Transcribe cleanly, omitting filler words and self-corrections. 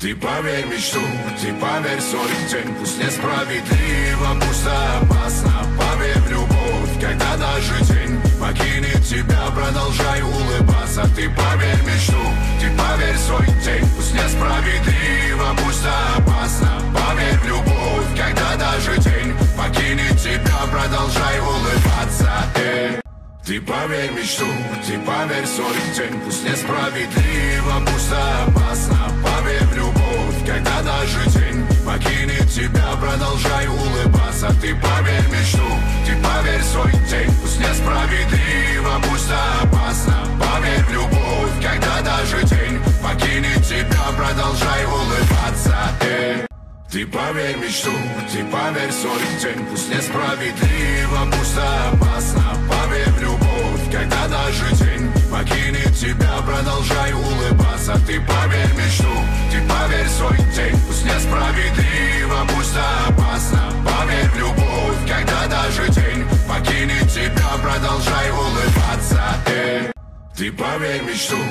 Ты поверь в мечту, ты поверь в свой день. Пусть несправедливо, пусть опасно. Поверь в любовь, когда даже день покинет тебя, продолжай улыбаться. Ты поверь в мечту, ты поверь в свой день. Пусть несправедливо, пусть опасно. Поверь в любовь, когда даже день покинет тебя, продолжай улыбаться. Ты поверь в мечту, ты поверь в свой день. Пусть несправедливо, пусть опасно. Поверь в любовь, когда даже день покинет тебя, продолжай улыбаться. Ты поверь в мечту, ты поверь в свой день. Пусть несправедливо, пусть опасно. Поверь в любовь, когда даже день покинет тебя, продолжай улыбаться. Ты поверь в мечту, ты поверь в свой день. Пусть несправедливо, пусть опасно. Поверь в любовь, когда даже день покинет тебя, продолжай улыбаться. Ты поверь в мечту, ты поверь в свой день. Пусть несправедливо, пусть опасно. Поверь в любовь, когда даже день покинет тебя, продолжай улыбаться. Ты поверь в мечту.